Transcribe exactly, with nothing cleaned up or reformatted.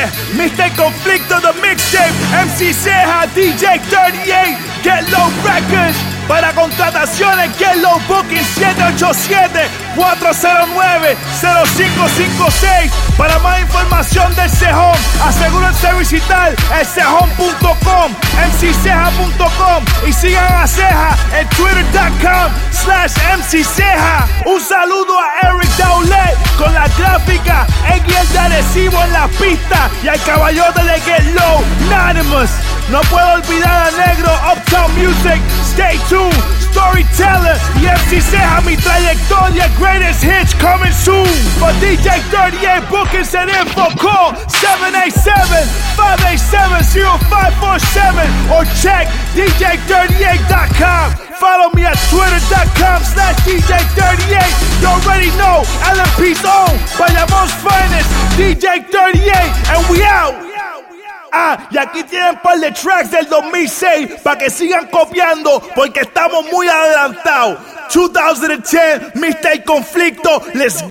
Yeah, mister Conflicto, the mixtape, M C Ceja, D J treinta y ocho, Get Low Records. Para contrataciones, Get Low Booking siete ocho siete, cuatro cero nueve, cero cinco cinco seis. Para más información del Cejón, asegúrense visitar el cejón punto com, m c ceja punto com y sigan a Ceja en twitter punto com slash m c ceja. Un saludo a Eric Daulet con la gráfica, Eguiel de Arecibo en la pista y al caballote de Get Low, Anonymous. No puedo olvidar a Negro, Uptown Music, Stay Tuned, Storyteller y M C Ceja, mi trayectoria, greatest hits coming soon. For D J treinta y ocho bookings and info, call seven eight seven, five eight seven, zero five four seven or check d j thirty-eight dot com. Follow me at twitter dot com slash d j thirty-eight. You already know, L M P's own, Bayamón's finest, D J thirty-eight, and we out. Ah, y aquí tienen un par de tracks del dos mil seis para que sigan copiando porque estamos muy adelantados. twenty ten, mister Conflicto, let's